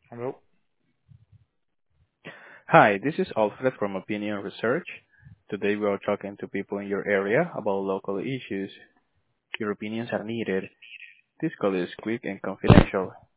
Hello. Hi, this is Alfred from Opinion Research. Today we are talking to people in your area about local issues. Your opinions are needed. This call is quick and confidential.